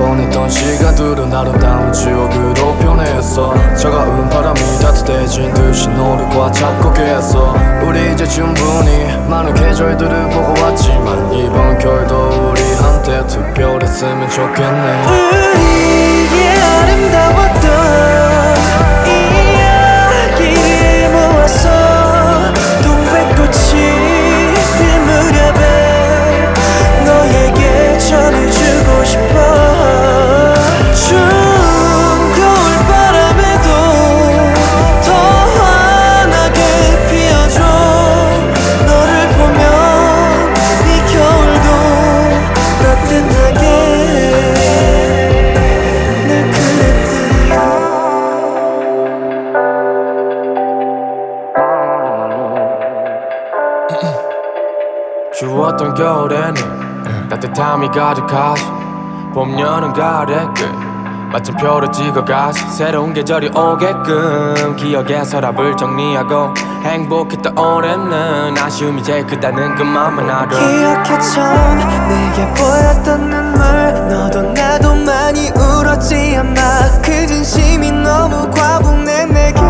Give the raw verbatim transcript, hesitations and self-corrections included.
보냈던 시간들은 아름다운 추억으로 변했어. 차가운 바람이 따뜻해진 듯이 너를 꽉 잡고 계속. 우리 이제 충분히 많은 계절들을 보고 왔지만 이번 겨울도 우리한테 특별했으면 좋겠네. 우리의 아름다웠던 이야기를 모아서 동백꽃이 필 무렵에 너에게 전해주고 싶어. 추운 겨울바람에도 더 환하게 피어줘. 너를 보면 이 겨울도 따뜻하게 늘 그랬듯. 추웠던 겨울에는 따뜻함이 가득하지. 봄, 여름, 가을의 끝 마침표를 찍어가지. 새로운 계절이 오게끔 기억의 서랍을 정리하고 행복했던 올해는 아쉬움이 제일 크다는 것만만 알아. 기억해 처음 내게 보였던 눈물. 너도 나도 많이 울었지 아마. 그 진심이 너무 과분해 내게.